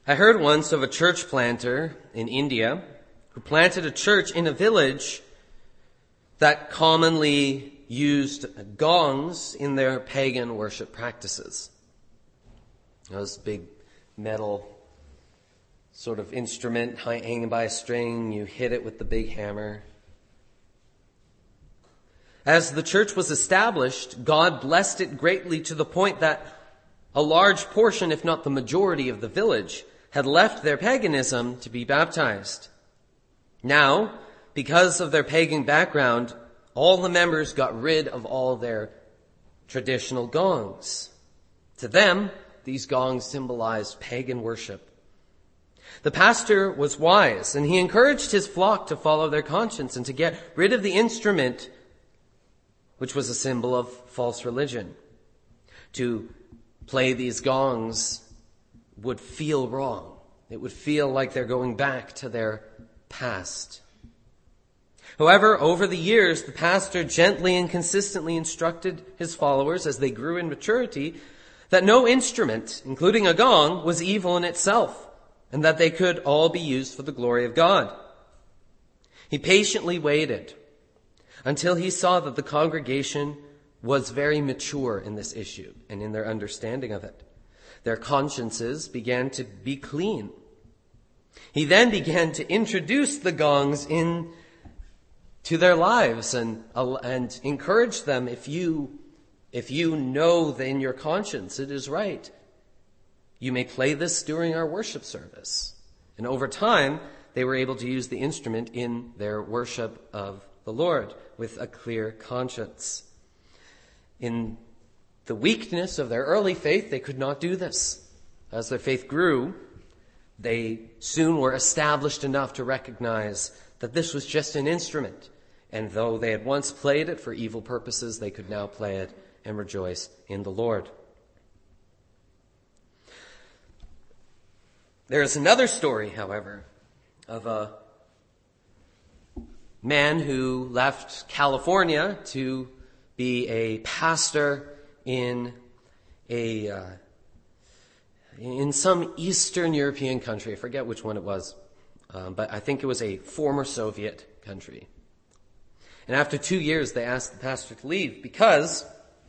I heard once of a church planter in India who planted a church in a village that commonly used gongs in their pagan worship practices. Those big metal sort of instrument hanging by a string, you hit it with the big hammer. As the church was established, God blessed it greatly to the point that a large portion, if not the majority of the village, had left their paganism to be baptized. Now, because of their pagan background, all the members got rid of all their traditional gongs. To them, these gongs symbolized pagan worship. The pastor was wise, and he encouraged his flock to follow their conscience and to get rid of the instrument, which was a symbol of false religion. To play these gongs would feel wrong. It would feel like they're going back to their past. However, over the years, the pastor gently and consistently instructed his followers as they grew in maturity that no instrument, including a gong, was evil in itself, and that they could all be used for the glory of God. He patiently waited until he saw that the congregation was very mature in this issue and in their understanding of it. Their consciences began to be clean. He then began to introduce the gongs into their lives and encourage them, if you know that in your conscience it is right, you may play this during our worship service. And over time, they were able to use the instrument in their worship of the Lord with a clear conscience. In the weakness of their early faith, they could not do this. As their faith grew, they soon were established enough to recognize that this was just an instrument. And though they had once played it for evil purposes, they could now play it and rejoice in the Lord. There is another story, however, of a man who left California to be a pastor in some Eastern European country. I forget which one it was, but I think it was a former Soviet country. And after 2 years, they asked the pastor to leave because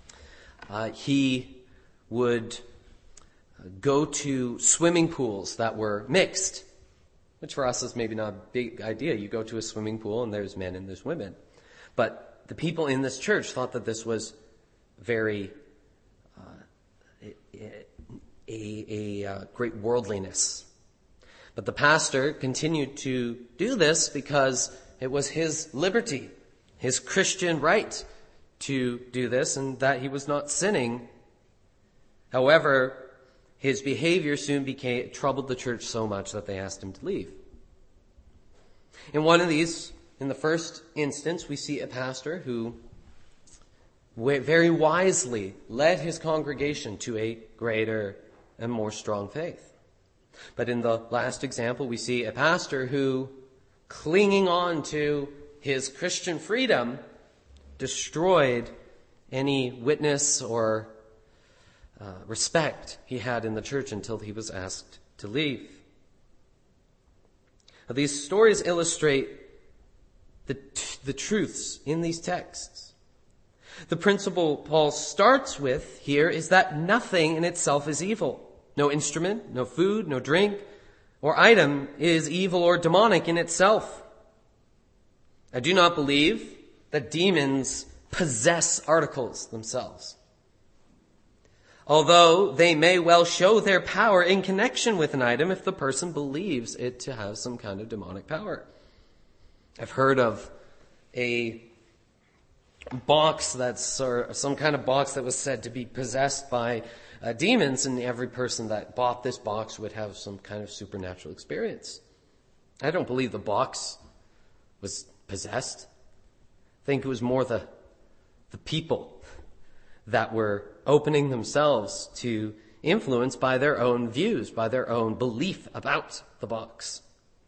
he would go to swimming pools that were mixed, which for us is maybe not a big idea. You go to a swimming pool and there's men and there's women. But the people in this church thought that this was very great worldliness. But the pastor continued to do this because it was his liberty, his Christian right to do this, and that he was not sinning. However, his behavior soon troubled the church so much that they asked him to leave. In the first instance, we see a pastor who very wisely led his congregation to a greater and more strong faith. But in the last example, we see a pastor who, clinging on to his Christian freedom, destroyed any witness or respect he had in the church until he was asked to leave. Now, these stories illustrate the truths in these texts. The principle Paul starts with here is that nothing in itself is evil. No instrument, no food, no drink, or item is evil or demonic in itself. I do not believe that demons possess articles themselves, although they may well show their power in connection with an item if the person believes it to have some kind of demonic power. I've heard of a box some kind of box that was said to be possessed by demons, and every person that bought this box would have some kind of supernatural experience. I don't believe the box was possessed. I think it was more the people that were opening themselves to influence by their own views, by their own belief about the box.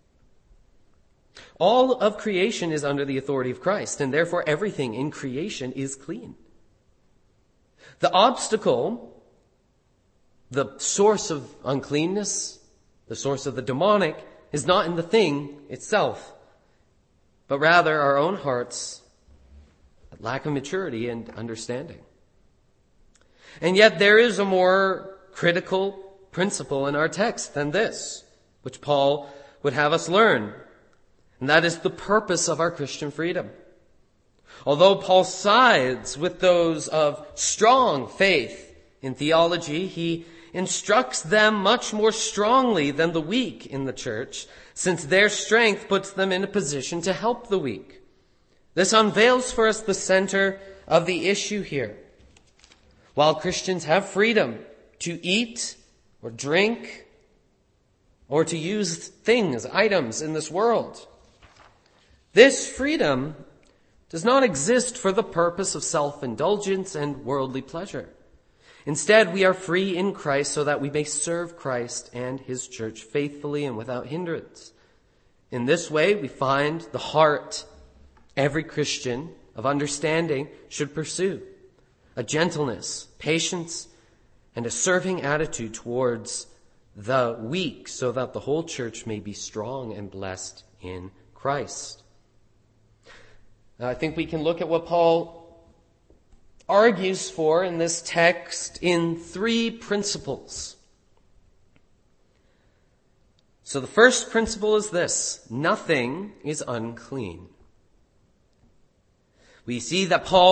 All of creation is under the authority of Christ, and therefore everything in creation is clean. The obstacle, the source of uncleanness, The source of the demonic is not in the thing itself, but rather our own hearts' lack of maturity and understanding. And yet there is a more critical principle in our text than this, which Paul would have us learn, and that is the purpose of our Christian freedom. Although Paul sides with those of strong faith in theology, he instructs them much more strongly than the weak in the church, since their strength puts them in a position to help the weak. This unveils for us the center of the issue here. While Christians have freedom to eat or drink or to use things, items in this world, this freedom does not exist for the purpose of self-indulgence and worldly pleasure. Instead, we are free in Christ so that we may serve Christ and his church faithfully and without hindrance. In this way, we find the heart every Christian of understanding should pursue: a gentleness, patience, and a serving attitude towards the weak, so that the whole church may be strong and blessed in Christ. Now, I think we can look at what Paul argues for in this text in 3 principles. So the first principle is this: nothing is unclean. We see that Paul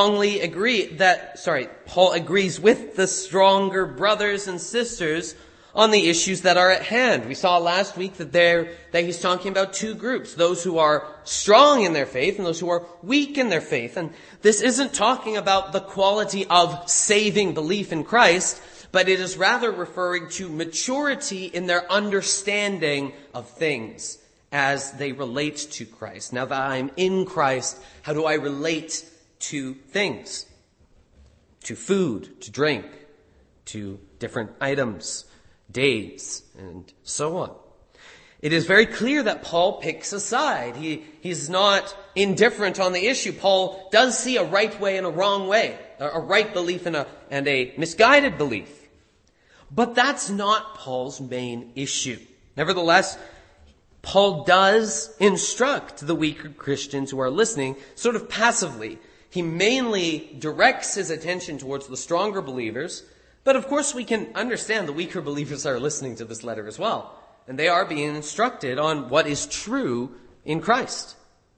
agrees with the stronger brothers and sisters on the issues that are at hand. We saw last week that he's talking about 2 groups: those who are strong in their faith and those who are weak in their faith. And this isn't talking about the quality of saving belief in Christ, but it is rather referring to maturity in their understanding of things as they relate to Christ. Now that I'm in Christ, how do I relate to things? To food, to drink, to different items, days, and so on. It is very clear that Paul picks a side. He's not indifferent on the issue. Paul does see a right way and a wrong way, a right belief and a misguided belief. But that's not Paul's main issue. Nevertheless, Paul does instruct the weaker Christians who are listening sort of passively. He mainly directs his attention towards the stronger believers, but of course we can understand the weaker believers are listening to this letter as well, and they are being instructed on what is true in Christ.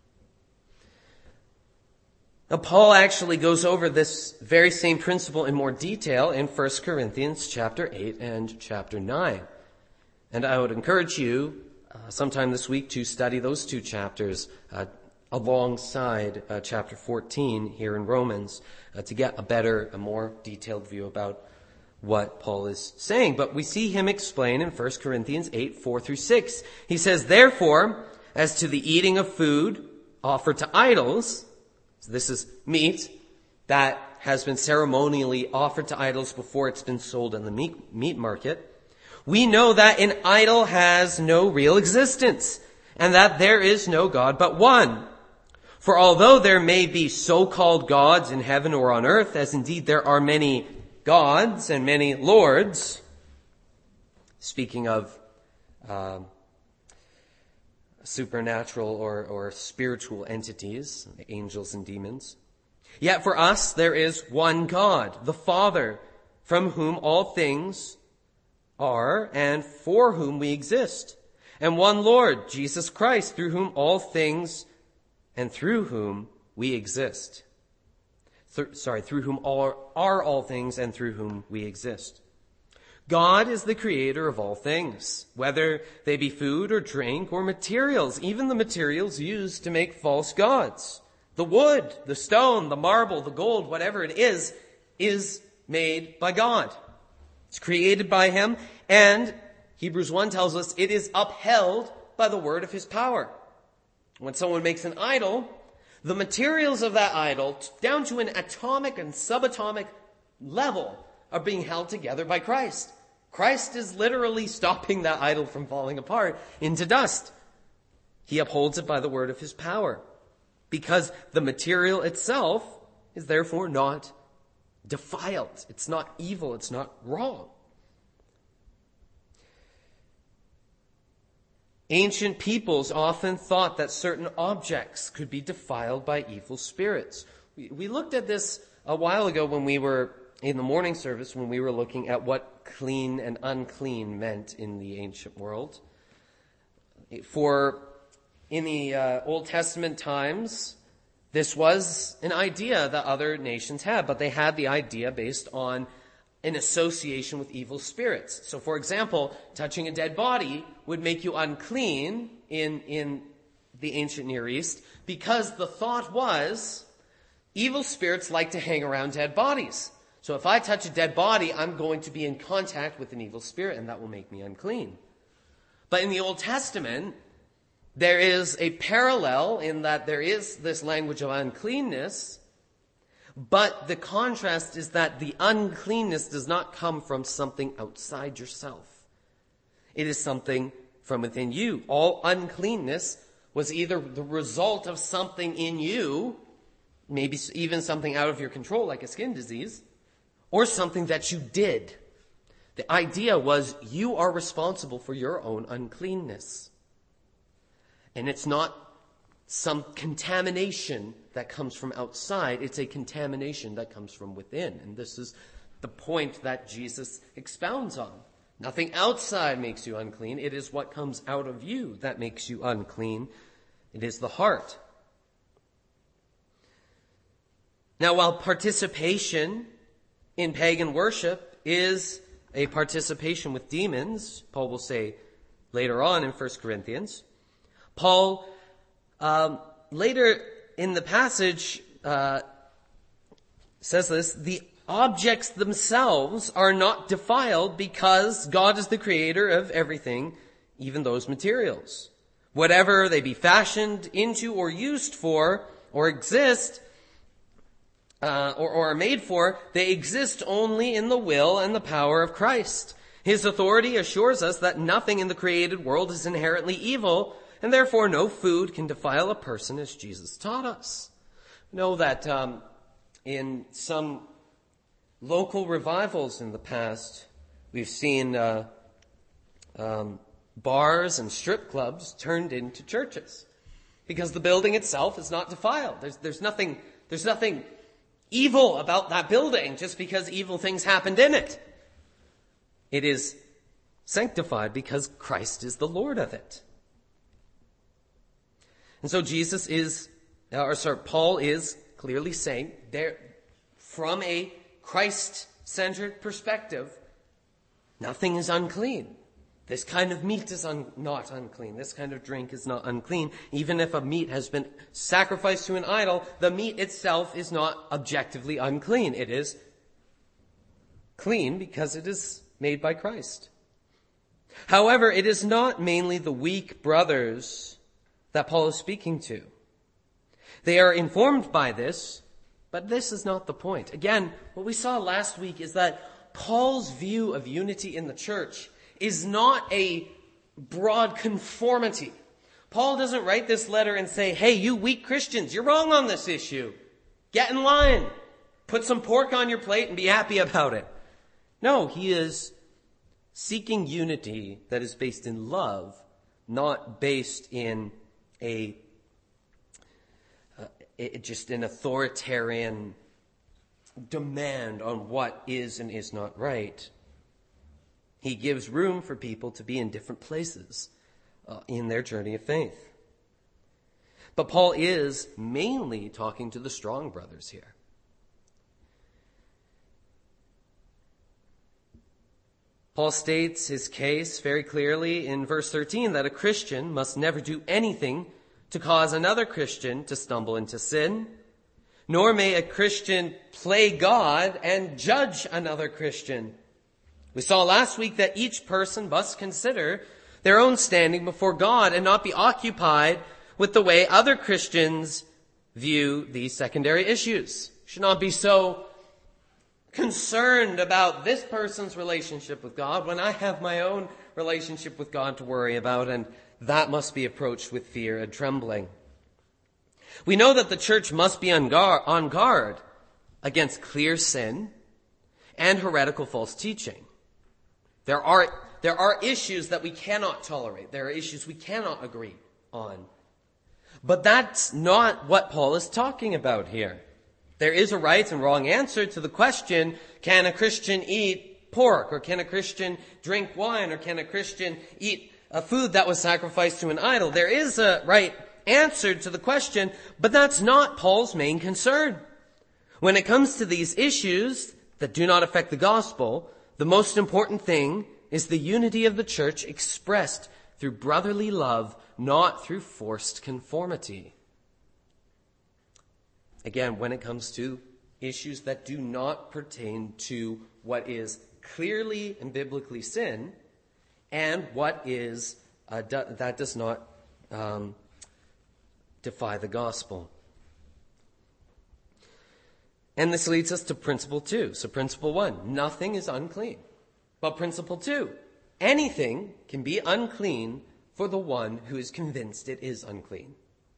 Now, Paul actually goes over this very same principle in more detail in 1 Corinthians chapter 8 and chapter 9. And I would encourage you sometime this week to study those 2 chapters alongside chapter 14 here in Romans to get a more detailed view about what Paul is saying. But we see him explain in 1 Corinthians 8, 4 through 6. He says, "Therefore, as to the eating of food offered to idols," so this is meat that has been ceremonially offered to idols before it's been sold in the meat market, "we know that an idol has no real existence, and that there is no God but one. For although there may be so-called gods in heaven or on earth, as indeed there are many gods and many lords," speaking of supernatural or spiritual entities, angels and demons, "yet for us there is one God, the Father, from whom all things are and for whom we exist, and one Lord, Jesus Christ, through whom all things and through whom we exist." Through whom are all things and through whom we exist. God is the creator of all things, whether they be food or drink or materials, even the materials used to make false gods. The wood, the stone, the marble, the gold, whatever it is made by God. It's created by him, and Hebrews 1 tells us it is upheld by the word of his power. When someone makes an idol, the materials of that idol, down to an atomic and subatomic level, are being held together by Christ. Christ is literally stopping that idol from falling apart into dust. He upholds it by the word of his power, because the material itself is therefore not defiled. It's not evil. It's not wrong. Ancient peoples often thought that certain objects could be defiled by evil spirits. We looked at this a while ago when we were in the morning service, when we were looking at what clean and unclean meant in the ancient world. For in the Old Testament times, this was an idea that other nations had, but they had the idea based on an association with evil spirits. So, for example, touching a dead body would make you unclean in the ancient Near East because the thought was evil spirits like to hang around dead bodies. So if I touch a dead body, I'm going to be in contact with an evil spirit, and that will make me unclean. But in the Old Testament, there is a parallel in that there is this language of uncleanness, but the contrast is that the uncleanness does not come from something outside yourself. It is something from within you. All uncleanness was either the result of something in you, maybe even something out of your control like a skin disease, or something that you did. The idea was you are responsible for your own uncleanness. And it's not some contamination that comes from outside. It's a contamination that comes from within. And this is the point that Jesus expounds on. Nothing outside makes you unclean. It is what comes out of you that makes you unclean. It is the heart. Now, while participation in pagan worship is a participation with demons, Paul will say later on in 1 Corinthians, Paul later in the passage says this, the objects themselves are not defiled because God is the creator of everything, even those materials. Whatever they be fashioned into or used for or exist or are made for, they exist only in the will and the power of Christ. His authority assures us that nothing in the created world is inherently evil, and therefore no food can defile a person, as Jesus taught us. Know that in some local revivals in the past, we've seen bars and strip clubs turned into churches because the building itself is not defiled. There's nothing evil about that building just because evil things happened in it. It is sanctified because Christ is the Lord of it. And so Paul is clearly saying there, from a Christ-centered perspective, nothing is unclean. This kind of meat is not unclean. This kind of drink is not unclean. Even if a meat has been sacrificed to an idol, the meat itself is not objectively unclean. It is clean because it is made by Christ. However, it is not mainly the weak brothers that Paul is speaking to. They are informed by this, but this is not the point. Again, what we saw last week is that Paul's view of unity in the church is not a broad conformity. Paul doesn't write this letter and say, hey, you weak Christians, you're wrong on this issue. Get in line. Put some pork on your plate and be happy about it. No, he is seeking unity that is based in love, not based in just an authoritarian demand on what is and is not right. He gives room for people to be in different places in their journey of faith. But Paul is mainly talking to the strong brothers here. Paul states his case very clearly in verse 13 that a Christian must never do anything to cause another Christian to stumble into sin, nor may a Christian play God and judge another Christian. We saw last week that each person must consider their own standing before God and not be occupied with the way other Christians view these secondary issues. Should not be so concerned about this person's relationship with God when I have my own relationship with God to worry about, and that must be approached with fear and trembling. We know that the church must be on guard against clear sin and heretical false teaching. There There are issues that we cannot tolerate. There are issues we cannot agree on. But that's not what Paul is talking about here. There is a right and wrong answer to the question, can a Christian eat pork? Or can a Christian drink wine? Or can a Christian eat a food that was sacrificed to an idol? There is a right answer to the question, but that's not Paul's main concern. When it comes to these issues that do not affect the gospel, the most important thing is the unity of the church expressed through brotherly love, not through forced conformity. Again, when it comes to issues that do not pertain to what is clearly and biblically sin, and what is that does not defy the gospel. And this leads us to principle 2. So principle 1, nothing is unclean. But principle 2, anything can be unclean for the one who is convinced it is unclean.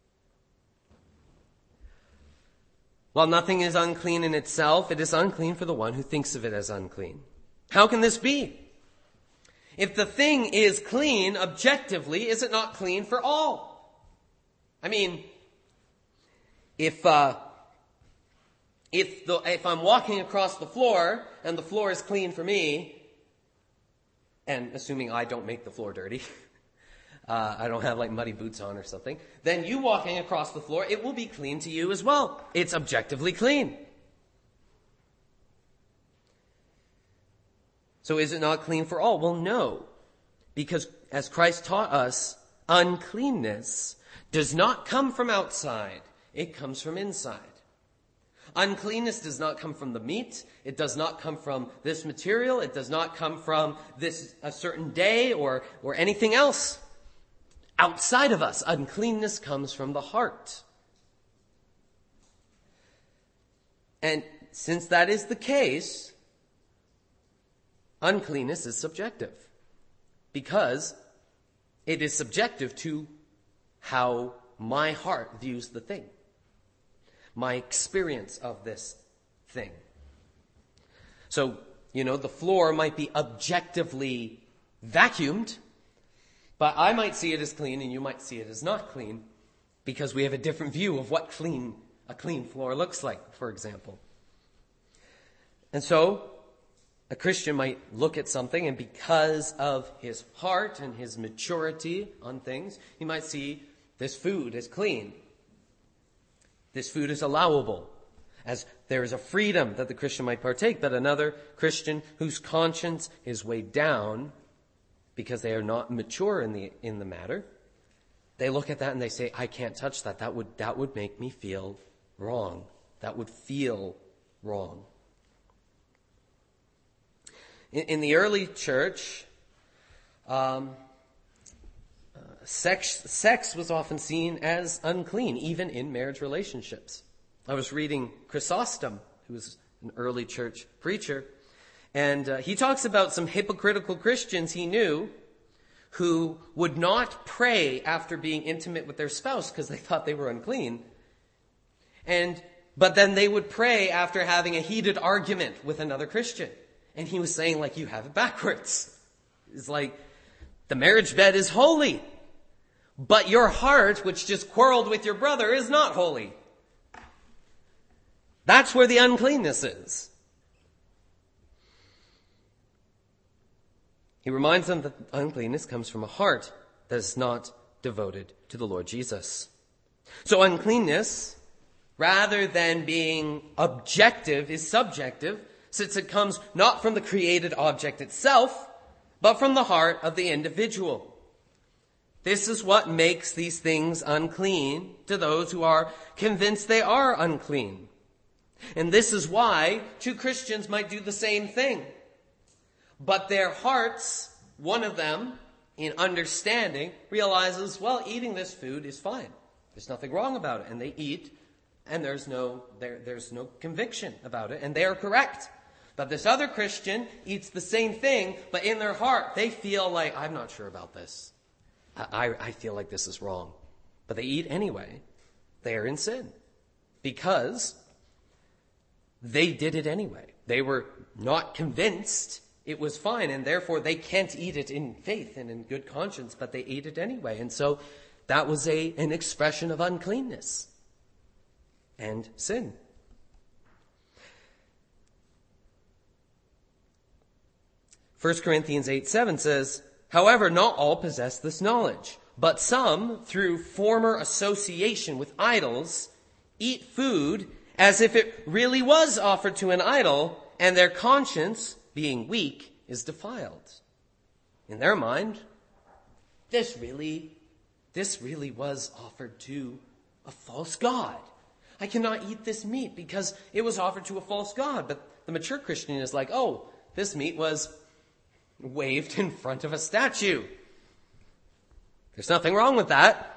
While nothing is unclean in itself, it is unclean for the one who thinks of it as unclean. How can this be? If the thing is clean objectively, is it not clean for all? I mean, if I'm walking across the floor and the floor is clean for me, and assuming I don't make the floor dirty, I don't have like muddy boots on or something, then you walking across the floor, it will be clean to you as well. It's objectively clean. So is it not clean for all? Well, no. Because as Christ taught us, uncleanness does not come from outside. It comes from inside. Uncleanness does not come from the meat. It does not come from this material. It does not come from a certain day or anything else. Outside of us, uncleanness comes from the heart. And since that is the case, uncleanness is subjective. Because it is subjective to how my heart views the thing. My experience of this thing. So, the floor might be objectively vacuumed, but I might see it as clean and you might see it as not clean because we have a different view of what a clean floor looks like, for example. And so, a Christian might look at something and because of his heart and his maturity on things, he might see this food as clean. This food is allowable, as there is a freedom that the Christian might partake, but another Christian whose conscience is weighed down because they are not mature in the matter, they look at that and they say, I can't touch that. That would make me feel wrong. That would feel wrong. In the early church, sex was often seen as unclean, even in marriage relationships. I was reading Chrysostom, who was an early church preacher, and he talks about some hypocritical Christians he knew who would not pray after being intimate with their spouse because they thought they were unclean. But then they would pray after having a heated argument with another Christian. And he was saying, you have it backwards. It's like, the marriage bed is holy. But your heart, which just quarreled with your brother, is not holy. That's where the uncleanness is. He reminds them that uncleanness comes from a heart that is not devoted to the Lord Jesus. So uncleanness, rather than being objective, is subjective, since it comes not from the created object itself, but from the heart of the individual. This is what makes these things unclean to those who are convinced they are unclean. And this is why two Christians might do the same thing. But their hearts, one of them, in understanding, realizes, eating this food is fine. There's nothing wrong about it. And they eat, and there's no conviction about it, and they are correct. But this other Christian eats the same thing, but in their heart, they feel like, I'm not sure about this. I feel like this is wrong. But they eat anyway. They are in sin. Because they did it anyway. They were not convinced it was fine, and therefore they can't eat it in faith and in good conscience, but they ate it anyway. And so that was an expression of uncleanness and sin. First Corinthians 8:7 says, however, not all possess this knowledge, but some, through former association with idols, eat food as if it really was offered to an idol, and their conscience, being weak, is defiled. In their mind, this really was offered to a false god. I cannot eat this meat because it was offered to a false god. But the mature Christian is like, oh, this meat was waved in front of a statue. There's nothing wrong with that.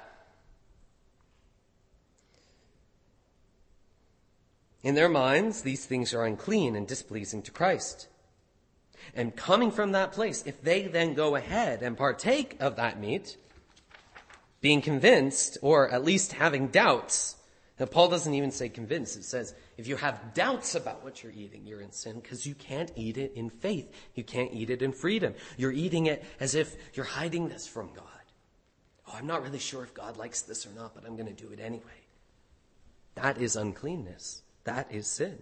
In their minds, these things are unclean and displeasing to Christ. And coming from that place, if they then go ahead and partake of that meat, being convinced, or at least having doubts. Now, Paul doesn't even say convinced. It says, if you have doubts about what you're eating, you're in sin, because you can't eat it in faith. You can't eat it in freedom. You're eating it as if you're hiding this from God. Oh, I'm not really sure if God likes this or not, but I'm going to do it anyway. That is uncleanness. That is sin.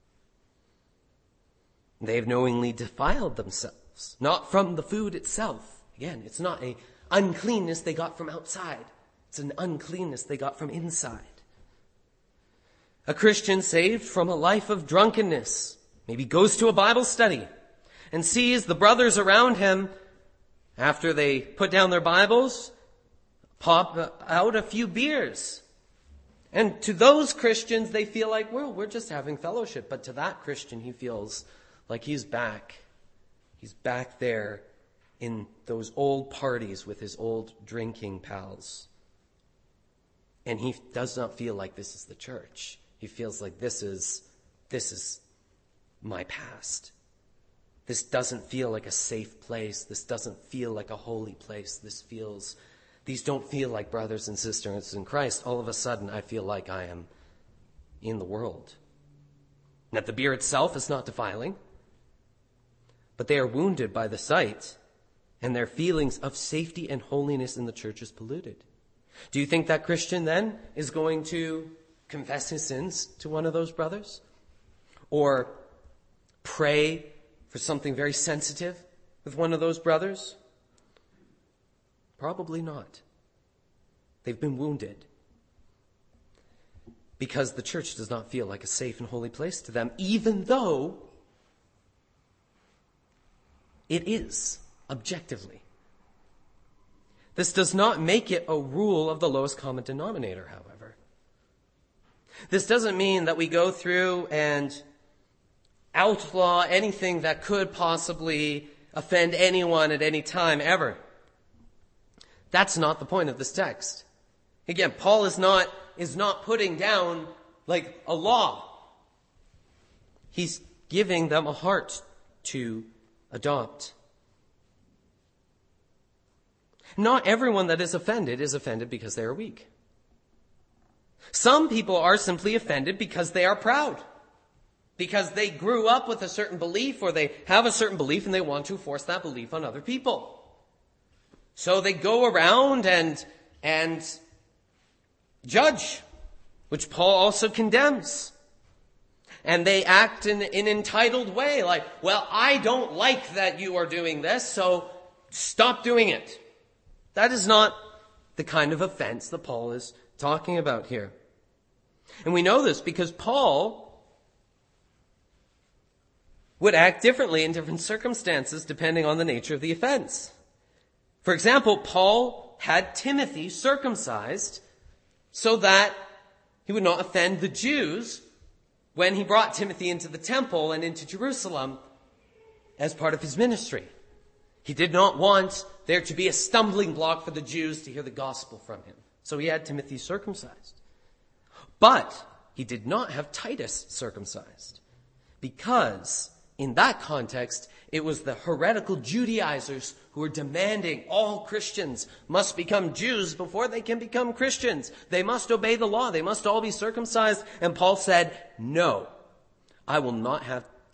They have knowingly defiled themselves, not from the food itself. Again, it's not an uncleanness they got from outside. It's an uncleanness they got from inside. A Christian saved from a life of drunkenness maybe goes to a Bible study and sees the brothers around him, after they put down their Bibles, pop out a few beers. And to those Christians, they feel like, well, we're just having fellowship. But to that Christian, he feels like he's back. He's back there in those old parties with his old drinking pals. And he does not feel like this is the church. He feels like this is my past. This doesn't feel like a safe place. This doesn't feel like a holy place. These don't feel like brothers and sisters in Christ. All of a sudden, I feel like I am in the world. And that the beer itself is not defiling, but they are wounded by the sight, and their feelings of safety and holiness in the church is polluted. Do you think that Christian then is going to confess his sins to one of those brothers? Or pray for something very sensitive with one of those brothers? Probably not. They've been wounded because the church does not feel like a safe and holy place to them, even though it is, objectively. This does not make it a rule of the lowest common denominator, however. This doesn't mean that we go through and outlaw anything that could possibly offend anyone at any time ever. That's not the point of this text. Again, Paul is not putting down like a law. He's giving them a heart to adopt. Not everyone that is offended because they are weak. Some people are simply offended because they are proud. Because they grew up with a certain belief, or they have a certain belief and they want to force that belief on other people. So they go around and judge, which Paul also condemns. And they act in an entitled way, like, well, I don't like that you are doing this, so stop doing it. That is not the kind of offense that Paul is talking about here. And we know this because Paul would act differently in different circumstances depending on the nature of the offense. For example, Paul had Timothy circumcised so that he would not offend the Jews when he brought Timothy into the temple and into Jerusalem as part of his ministry. He did not want there to be a stumbling block for the Jews to hear the gospel from him. So he had Timothy circumcised. But he did not have Titus circumcised, because in that context, it was the heretical Judaizers who were demanding all Christians must become Jews before they can become Christians. They must obey the law. They must all be circumcised. And Paul said, no, I will not have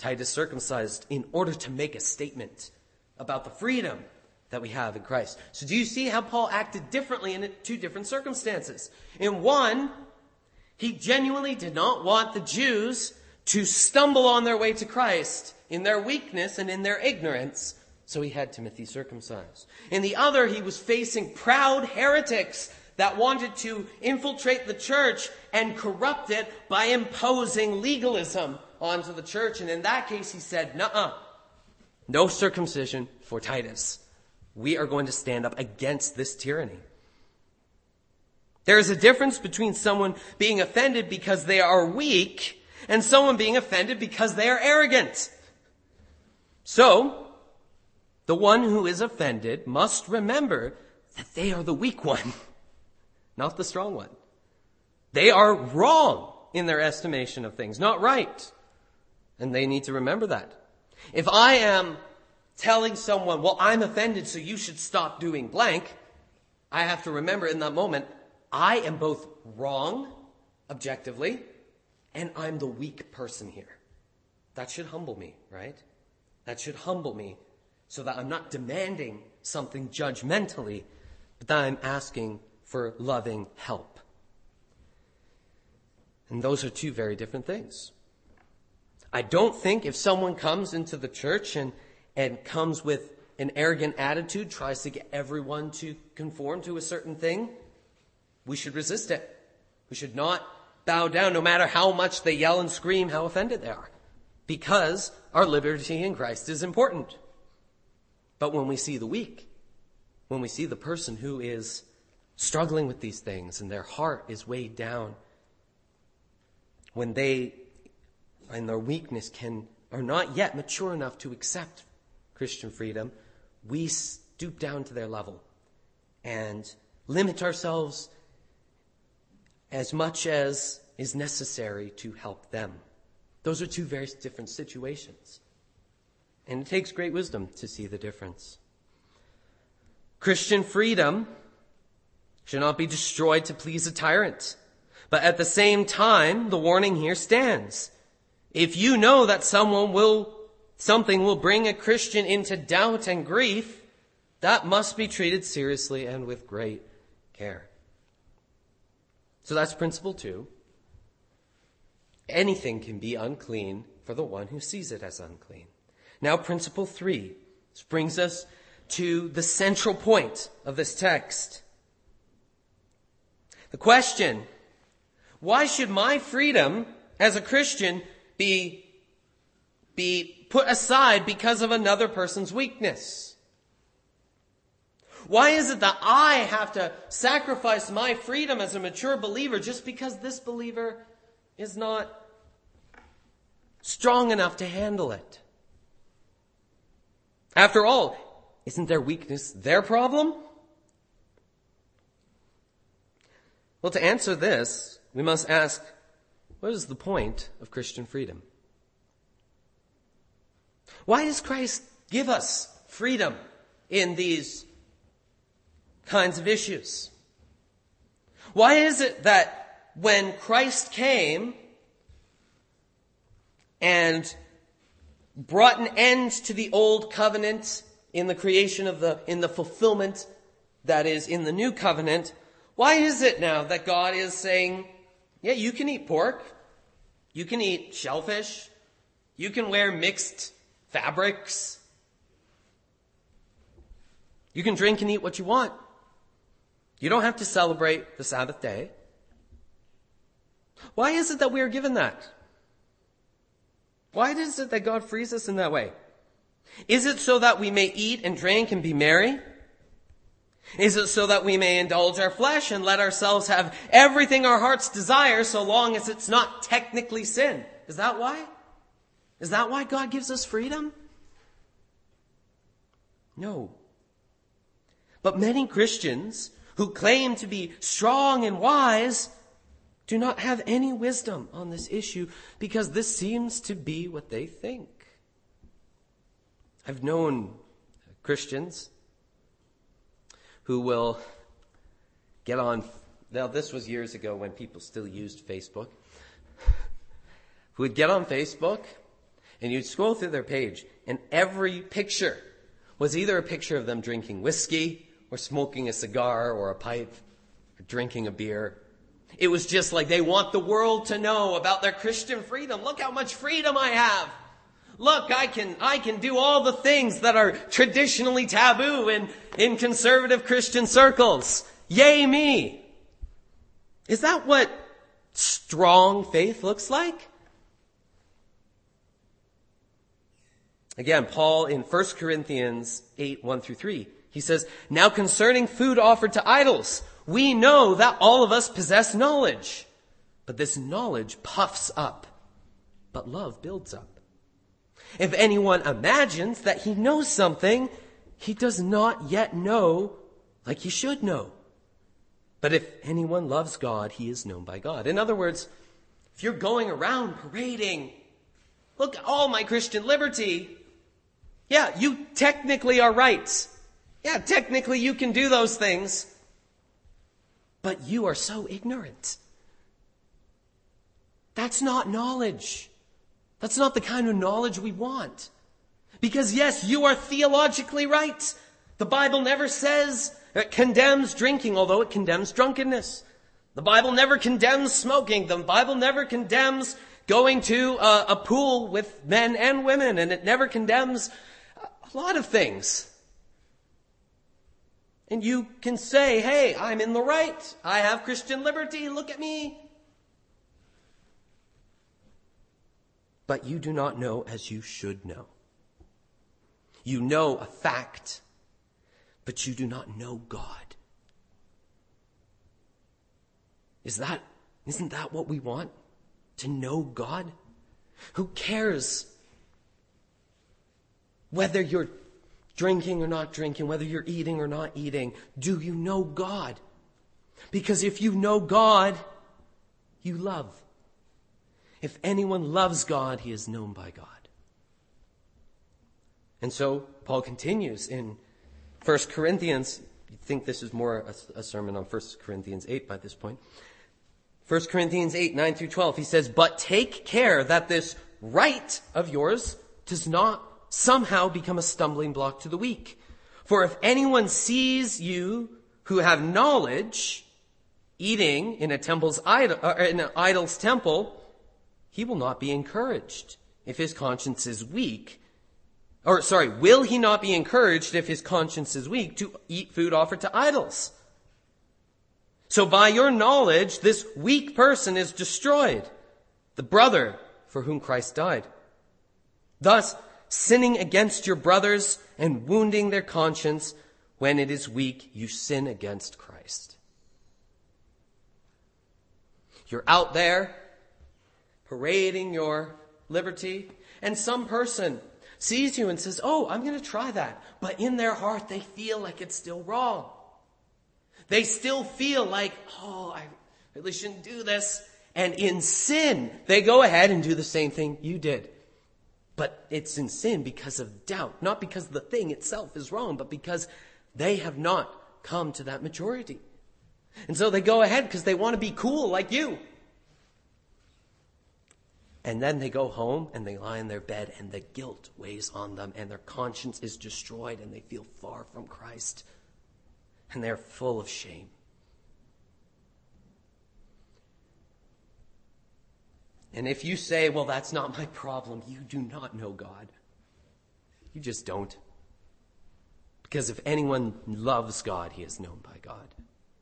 Titus circumcised in order to make a statement about the freedom that we have in Christ. So do you see how Paul acted differently in two different circumstances? In one, he genuinely did not want the Jews to stumble on their way to Christ in their weakness and in their ignorance, so he had Timothy circumcised. In the other, he was facing proud heretics that wanted to infiltrate the church and corrupt it by imposing legalism onto the church. And in that case, he said, nuh-uh, no circumcision for Titus. We are going to stand up against this tyranny. There is a difference between someone being offended because they are weak and someone being offended because they are arrogant. So, the one who is offended must remember that they are the weak one, not the strong one. They are wrong in their estimation of things, not right. And they need to remember that. If I am telling someone, well, I'm offended, so you should stop doing blank, I have to remember in that moment, I am both wrong, objectively, and I'm the weak person here. That should humble me, right? That should humble me so that I'm not demanding something judgmentally, but that I'm asking for loving help. And those are two very different things. I don't think if someone comes into the church and comes with an arrogant attitude, tries to get everyone to conform to a certain thing, we should resist it. We should not bow down no matter how much they yell and scream how offended they are, because our liberty in Christ is important. But when we see the weak, when we see the person who is struggling with these things and their heart is weighed down, when they, in their weakness, are not yet mature enough to accept Christian freedom, we stoop down to their level and limit ourselves as much as is necessary to help them. Those are two very different situations. And it takes great wisdom to see the difference. Christian freedom should not be destroyed to please a tyrant. But at the same time, the warning here stands. If you know that something will bring a Christian into doubt and grief, that must be treated seriously and with great care. So that's principle 2. Anything can be unclean for the one who sees it as unclean. Now principle 3. This brings us to the central point of this text. The question, why should my freedom as a Christian be put aside because of another person's weakness? Why is it that I have to sacrifice my freedom as a mature believer just because this believer is not strong enough to handle it? After all, isn't their weakness their problem? Well, to answer this, we must ask, what is the point of Christian freedom? Why does Christ give us freedom in these kinds of issues? Why is it that when Christ came and brought an end to the old covenant in the creation in the fulfillment that is in the new covenant, why is it now that God is saying, yeah, you can eat pork, you can eat shellfish, you can wear mixed fabrics, you can drink and eat what you want. You don't have to celebrate the Sabbath day. Why is it that we are given that? Why is it that God frees us in that way? Is it so that we may eat and drink and be merry? Is it so that we may indulge our flesh and let ourselves have everything our hearts desire so long as it's not technically sin? Is that why? Is that why God gives us freedom? No. But many Christians who claim to be strong and wise do not have any wisdom on this issue because this seems to be what they think. I've known Christians who will get on, now this was years ago when people still used Facebook, who would get on Facebook And you'd scroll through their page, and every picture was either a picture of them drinking whiskey, or smoking a cigar, or a pipe, or drinking a beer. It was just like they want the world to know about their Christian freedom. Look how much freedom I have. Look, I can do all the things that are traditionally taboo in conservative Christian circles. Yay me! Is that what strong faith looks like? Again, Paul in 1 Corinthians 8, 1-3, he says, "Now concerning food offered to idols, we know that all of us possess knowledge. But this knowledge puffs up, but love builds up. If anyone imagines that he knows something, he does not yet know like he should know. But if anyone loves God, he is known by God." In other words, if you're going around parading, "Look at all my Christian liberty," yeah, you technically are right. Yeah, technically you can do those things. But you are so ignorant. That's not knowledge. That's not the kind of knowledge we want. Because yes, you are theologically right. The Bible never says it condemns drinking, although it condemns drunkenness. The Bible never condemns smoking. The Bible never condemns going to a pool with men and women. And it never condemns a lot of things. And you can say, "Hey, I'm in the right. I have Christian liberty. Look at me." But you do not know as you should know. You know a fact, but you do not know God. Isn't that what we want? To know God? Who cares whether you're drinking or not drinking, whether you're eating or not eating? Do you know God? Because if you know God, you love. If anyone loves God, he is known by God. And so Paul continues in 1 Corinthians. You'd think this is more a sermon on 1 Corinthians 8 by this point. 1 Corinthians 8, 9-12, he says, "But take care that this right of yours does not somehow become a stumbling block to the weak. For if anyone sees you who have knowledge eating in an idol's temple, he will not be encouraged if his conscience is weak. Will he not be encouraged if his conscience is weak to eat food offered to idols? So by your knowledge, this weak person is destroyed, the brother for whom Christ died. Thus, sinning against your brothers and wounding their conscience when it is weak, you sin against Christ." You're out there parading your liberty, and some person sees you and says, "Oh, I'm going to try that." But in their heart, they feel like it's still wrong. They still feel like, "Oh, I really shouldn't do this." And in sin, they go ahead and do the same thing you did. But it's in sin because of doubt, not because the thing itself is wrong, but because they have not come to that maturity. And so they go ahead because they want to be cool like you. And then they go home and they lie in their bed and the guilt weighs on them and their conscience is destroyed and they feel far from Christ. And they're full of shame. And if you say, "Well, that's not my problem," you do not know God. You just don't. Because if anyone loves God, he is known by God.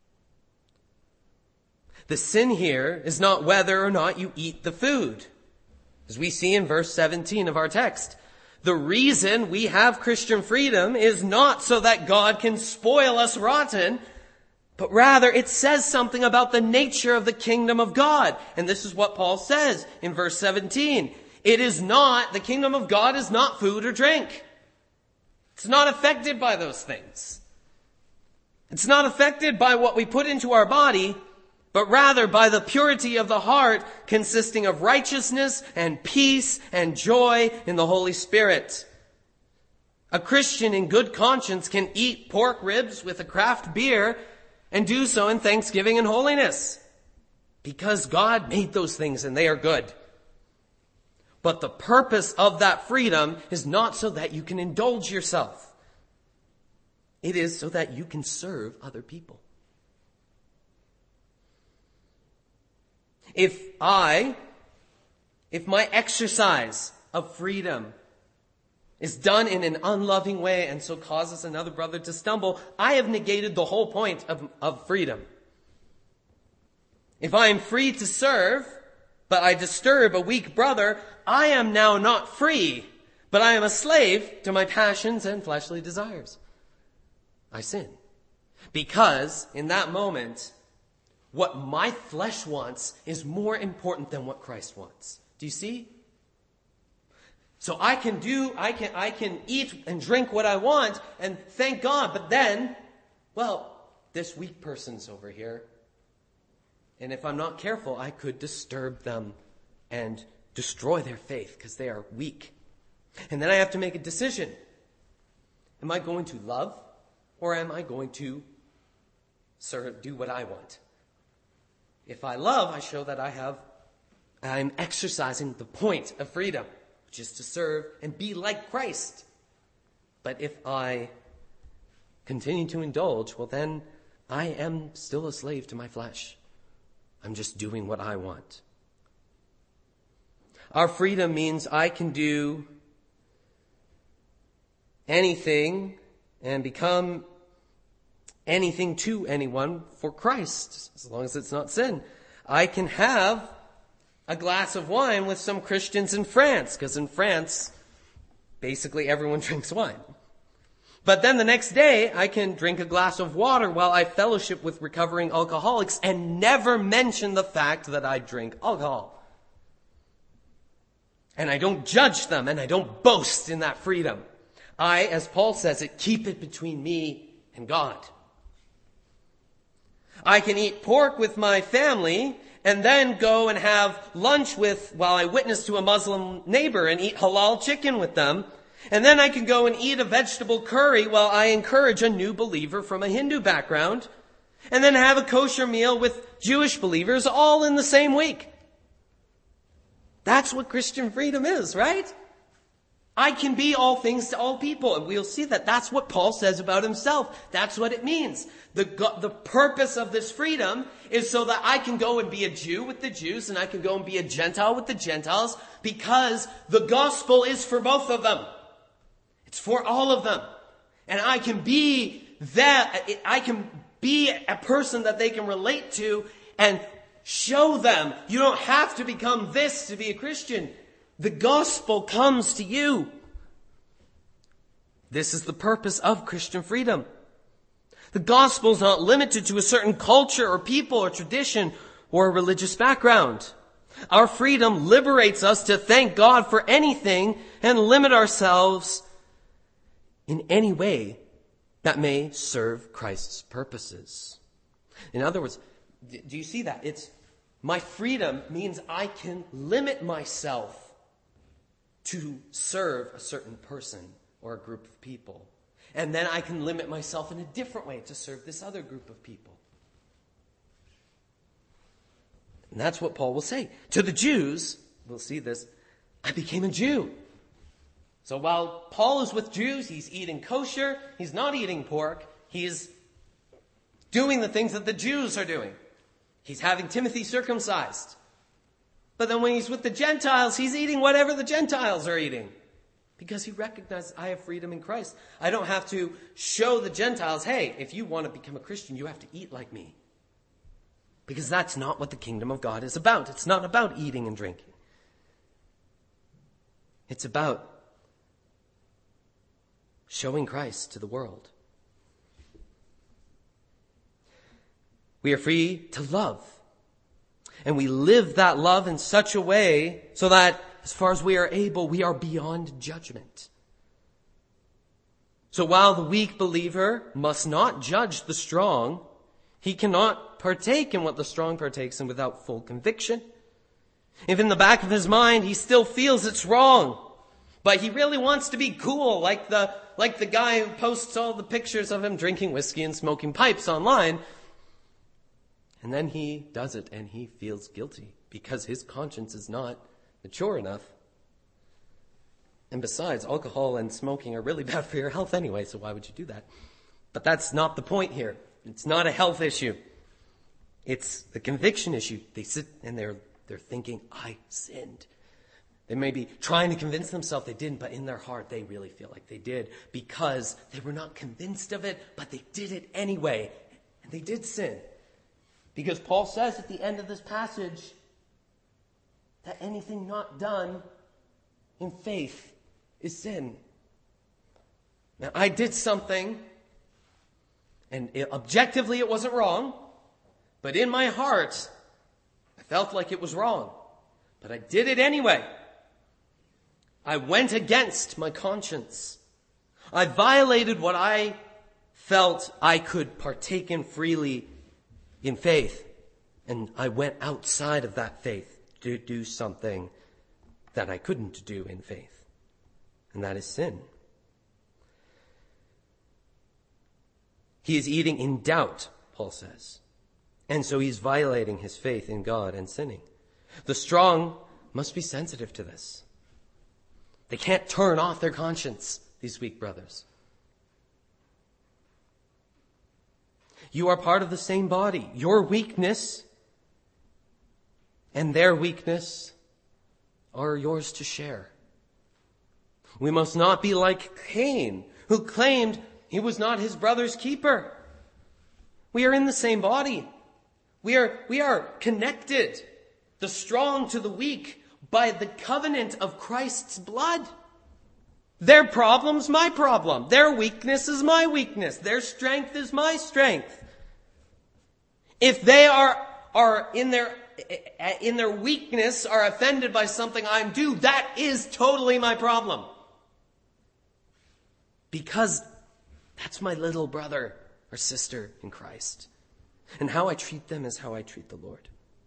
The sin here is not whether or not you eat the food. As we see in verse 17 of our text, the reason we have Christian freedom is not so that God can spoil us rotten, but rather it says something about the nature of the kingdom of God. And this is what Paul says in verse 17. The kingdom of God is not food or drink. It's not affected by those things. It's not affected by what we put into our body, but rather by the purity of the heart, consisting of righteousness and peace and joy in the Holy Spirit. A Christian in good conscience can eat pork ribs with a craft beer and do so in thanksgiving and holiness, because God made those things and they are good. But the purpose of that freedom is not so that you can indulge yourself. It is so that you can serve other people. If my exercise of freedom is done in an unloving way and so causes another brother to stumble, I have negated the whole point of freedom. If I am free to serve, but I disturb a weak brother, I am now not free, but I am a slave to my passions and fleshly desires. I sin. Because in that moment, what my flesh wants is more important than what Christ wants. Do you see? So I can eat and drink what I want, and thank God, but then, this weak person's over here. And if I'm not careful, I could disturb them and destroy their faith because they are weak. And then I have to make a decision. Am I going to love, or am I going to do what I want? If I love, I show that I'm exercising the point of freedom, which is to serve and be like Christ. But if I continue to indulge, then I am still a slave to my flesh. I'm just doing what I want. Our freedom means I can do anything and become anything to anyone for Christ, as long as it's not sin. I can have a glass of wine with some Christians in France, because in France, basically everyone drinks wine. But then the next day, I can drink a glass of water while I fellowship with recovering alcoholics and never mention the fact that I drink alcohol. And I don't judge them, and I don't boast in that freedom. I, as Paul says it, keep it between me and God. I can eat pork with my family and then go and have lunch while I witness to a Muslim neighbor and eat halal chicken with them. And then I can go and eat a vegetable curry while I encourage a new believer from a Hindu background. And then have a kosher meal with Jewish believers all in the same week. That's what Christian freedom is, right? I can be all things to all people. And we'll see that that's what Paul says about himself. That's what it means. The purpose of this freedom is so that I can go and be a Jew with the Jews and I can go and be a Gentile with the Gentiles, because the gospel is for both of them. It's for all of them. And I can be a person that they can relate to and show them you don't have to become this to be a Christian. The gospel comes to you. This is the purpose of Christian freedom. The gospel is not limited to a certain culture or people or tradition or a religious background. Our freedom liberates us to thank God for anything and limit ourselves in any way that may serve Christ's purposes. In other words, do you see that? My freedom means I can limit myself to serve a certain person or a group of people. And then I can limit myself in a different way to serve this other group of people. And that's what Paul will say. To the Jews, we'll see this, I became a Jew. So while Paul is with Jews, he's eating kosher, he's not eating pork, he's doing the things that the Jews are doing. He's having Timothy circumcised. But then when he's with the Gentiles, he's eating whatever the Gentiles are eating. Because he recognizes I have freedom in Christ. I don't have to show the Gentiles, hey, if you want to become a Christian, you have to eat like me. Because that's not what the kingdom of God is about. It's not about eating and drinking. It's about showing Christ to the world. We are free to love. And we live that love in such a way so that, as far as we are able, we are beyond judgment. So while the weak believer must not judge the strong, he cannot partake in what the strong partakes in without full conviction. If in the back of his mind he still feels it's wrong, but he really wants to be cool, like the guy who posts all the pictures of him drinking whiskey and smoking pipes online, and then he does it and he feels guilty because his conscience is not mature enough And besides, alcohol and smoking are really bad for your health anyway, so why would you do that? But that's not the point here. It's not a health issue. It's the conviction issue. They sit and they're thinking, I sinned. They may be trying to convince themselves they didn't, but in their heart they really feel like they did because they were not convinced of it, but they did it anyway. And they did sin. Because Paul says at the end of this passage that anything not done in faith is sin. Now, I did something, and objectively it wasn't wrong, but in my heart, I felt like it was wrong. But I did it anyway. I went against my conscience. I violated what I felt I could partake in freely in faith. And I went outside of that faith to do something that I couldn't do in faith. And that is sin. He is eating in doubt, Paul says. And so he's violating his faith in God and sinning. The strong must be sensitive to this. They can't turn off their conscience, these weak brothers. You are part of the same body. Your weakness and their weakness are yours to share. We must not be like Cain, who claimed he was not his brother's keeper. We are in the same body. We are connected, the strong to the weak, by the covenant of Christ's blood. Their problem's my problem. Their weakness is my weakness. Their strength is my strength. If they are in their weakness are offended by something I'm due, that is totally my problem. Because that's my little brother or sister in Christ. And how I treat them is how I treat the Lord.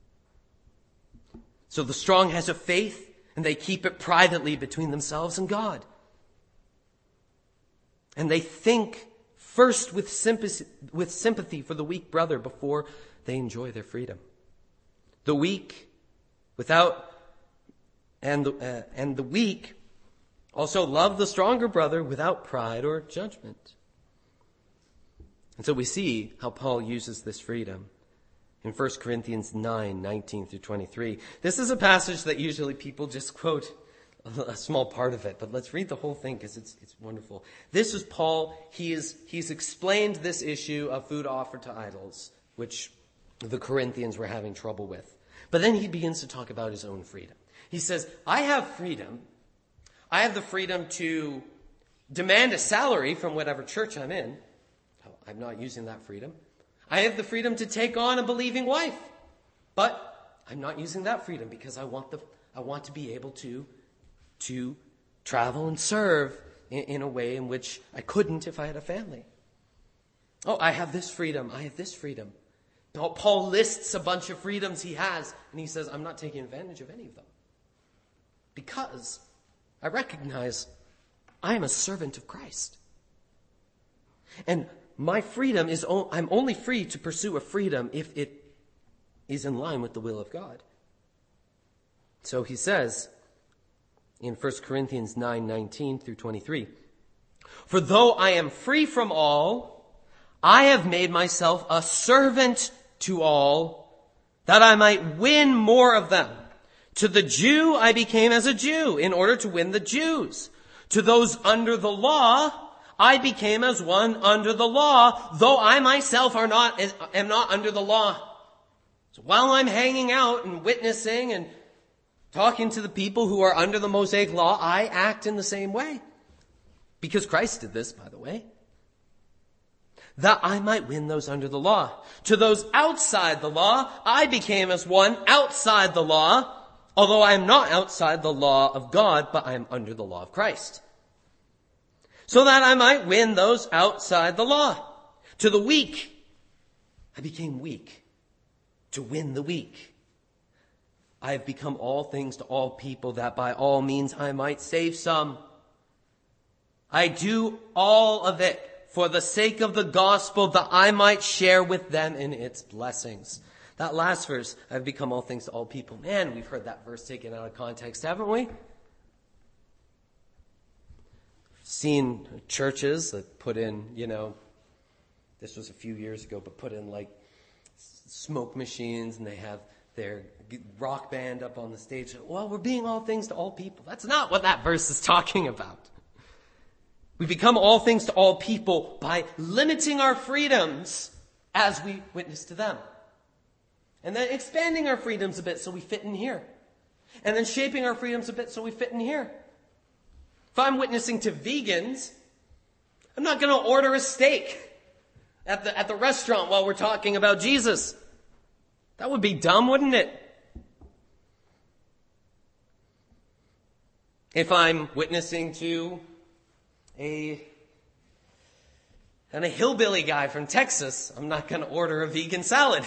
So the strong has a faith, and they keep it privately between themselves and God. And they think first with sympathy for the weak brother before they enjoy their freedom. The weak and the weak also love the stronger brother without pride or judgment. And so we see how Paul uses this freedom in 1 Corinthians 9:19 through 23. This is a passage that usually people just quote a small part of it, but let's read the whole thing because it's wonderful. This is Paul. He's explained this issue of food offered to idols, which the Corinthians were having trouble with. But then he begins to talk about his own freedom. He says, I have freedom. I have the freedom to demand a salary from whatever church I'm in. I'm not using that freedom. I have the freedom to take on a believing wife. But I'm not using that freedom because I want to be able to travel and serve in a way in which I couldn't if I had a family. Oh, I have this freedom. I have this freedom. Paul lists a bunch of freedoms he has, and he says, I'm not taking advantage of any of them. Because I recognize I am a servant of Christ. And my freedom is, I'm only free to pursue a freedom if it is in line with the will of God. So he says in 1 Corinthians 9:19 through 23, for though I am free from all, I have made myself a servant to all, that I might win more of them. To the Jew I became as a Jew, in order to win the Jews. To those under the law, I became as one under the law, though I myself am not under the law. So while I'm hanging out and witnessing and talking to the people who are under the Mosaic law, I act in the same way. Because Christ did this, by the way. That I might win those under the law. To those outside the law, I became as one outside the law, although I am not outside the law of God, but I am under the law of Christ. So that I might win those outside the law. To the weak, I became weak to win the weak. I have become all things to all people, that by all means I might save some. I do all of it for the sake of the gospel, that I might share with them in its blessings. That last verse, I've become all things to all people. Man, we've heard that verse taken out of context, haven't we? seen churches that put in, this was a few years ago, but put in like smoke machines, and they have their rock band up on the stage. Well, we're being all things to all people. That's not what that verse is talking about. We become all things to all people by limiting our freedoms as we witness to them. And then expanding our freedoms a bit so we fit in here. And then shaping our freedoms a bit so we fit in here. If I'm witnessing to vegans, I'm not going to order a steak at the restaurant while we're talking about Jesus. That would be dumb, wouldn't it? If I'm witnessing to a hillbilly guy from Texas, I'm not going to order a vegan salad.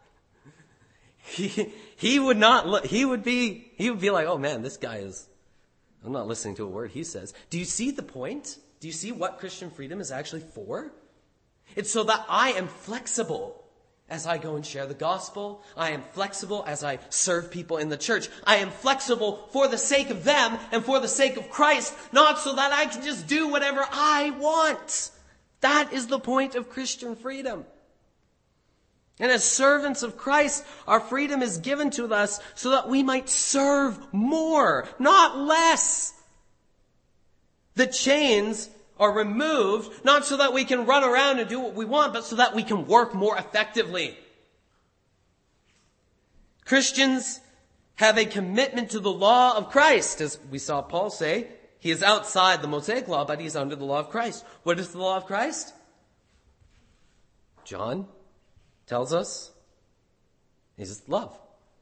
He would be like, oh man, this guy I'm not listening to a word he says. Do you see the point? Do you see what Christian freedom is actually for? It's so that I am flexible as I go and share the gospel. I am flexible as I serve people in the church. I am flexible for the sake of them and for the sake of Christ, not so that I can just do whatever I want. That is the point of Christian freedom. And as servants of Christ, our freedom is given to us so that we might serve more, not less. The chains are removed, not so that we can run around and do what we want, but so that we can work more effectively. Christians have a commitment to the law of Christ. As we saw Paul say, he is outside the Mosaic law, but he's under the law of Christ. What is the law of Christ? John tells us is love.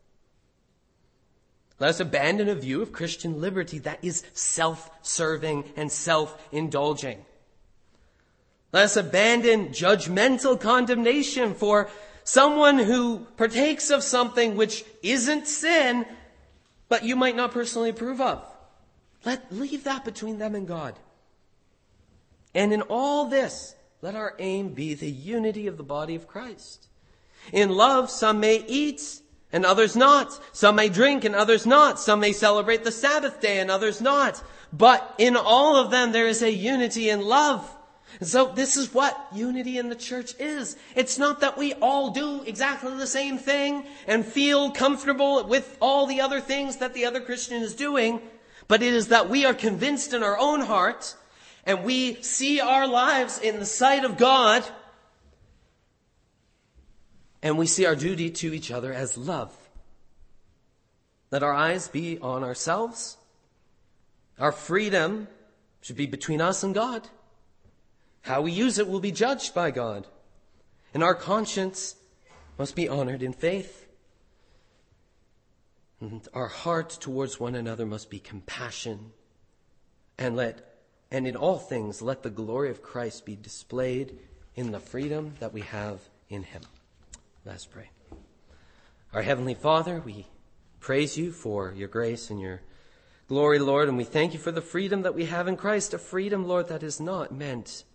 Let us abandon a view of Christian liberty that is self-serving and self-indulging. Let us abandon judgmental condemnation for someone who partakes of something which isn't sin, but you might not personally approve of. Leave that between them and God. And in all this, let our aim be the unity of the body of Christ. In love, some may eat and others not. Some may drink and others not. Some may celebrate the Sabbath day and others not. But in all of them, there is a unity in love. And so this is what unity in the church is. It's not that we all do exactly the same thing and feel comfortable with all the other things that the other Christian is doing, but it is that we are convinced in our own heart and we see our lives in the sight of God, and we see our duty to each other as love. Let our eyes be on ourselves. Our freedom should be between us and God. How we use it will be judged by God. And our conscience must be honored in faith. And our heart towards one another must be compassion. And in all things, let the glory of Christ be displayed in the freedom that we have in him. Let's pray. Our Heavenly Father, we praise you for your grace and your glory, Lord, and we thank you for the freedom that we have in Christ, a freedom, Lord, that is not meant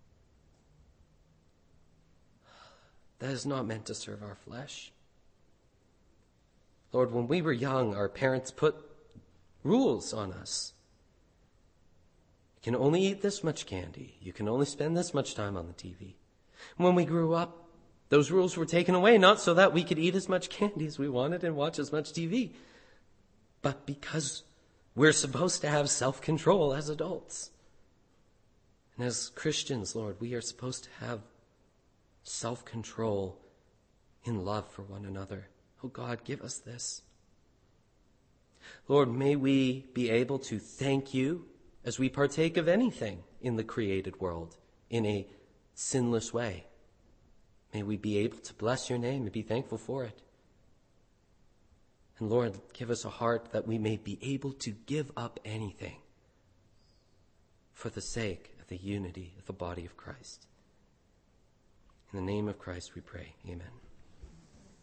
to serve our flesh. Lord, when we were young, our parents put rules on us. You can only eat this much candy. You can only spend this much time on the TV. When we grew up, those rules were taken away, not so that we could eat as much candy as we wanted and watch as much TV, but because we're supposed to have self-control as adults. And as Christians, Lord, we are supposed to have self-control in love for one another. Oh God, give us this. Lord, may we be able to thank you as we partake of anything in the created world in a sinless way. May we be able to bless your name and be thankful for it. And Lord, give us a heart that we may be able to give up anything for the sake of the unity of the body of Christ. In the name of Christ we pray. Amen.